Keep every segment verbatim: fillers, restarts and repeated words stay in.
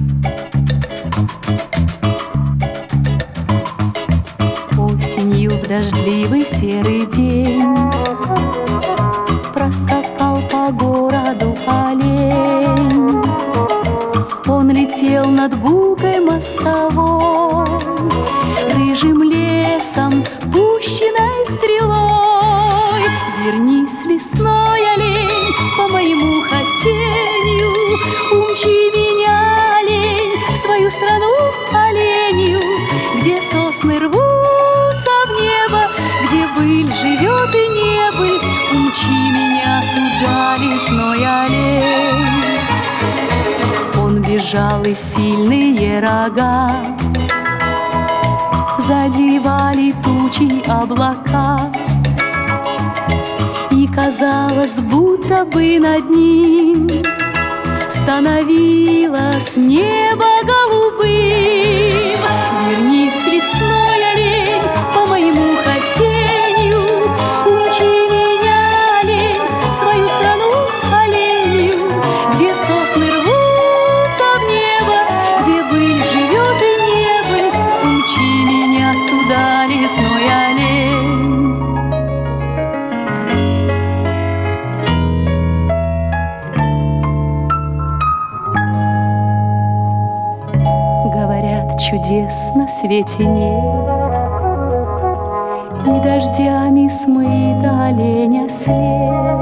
Осенью в дождливый серый день проскакал по городу олень. Он летел над гулкой мостовой, рыжим лесом, пущенной стрелой. Вернись, лесной олень, по моему хотению, умчи меня, олень, в свою страну оленью, где сосны рвутся в небо, где быль живет и небыль. Умчи меня туда, лесной олень. Он бежал, и сильные рога задевали тучи облака, и казалось, будто бы над ним становилось небо голубым. Вернись, лесной олень, по моему хотению, умчи меня, олень, в свою страну оленью, где сосны рвутся в небо, где быль живет и небыль. Умчи меня туда, лесной олень. Говорят, чудес на свете нет, и дождями смыт оленя след.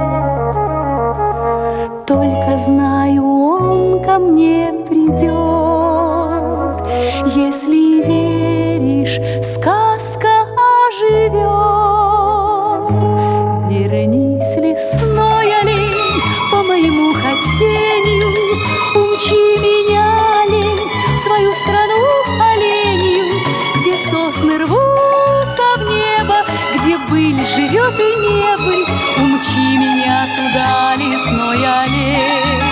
Только знаю, он ко мне придет. Если веришь, сказка оживет. Вернись, лесной олень, по моему хотению, умчи меня, олень, в свою страну оленью, где сосны рвутся в небо, где быль живет и небыль. Умчи меня туда, лесной олень.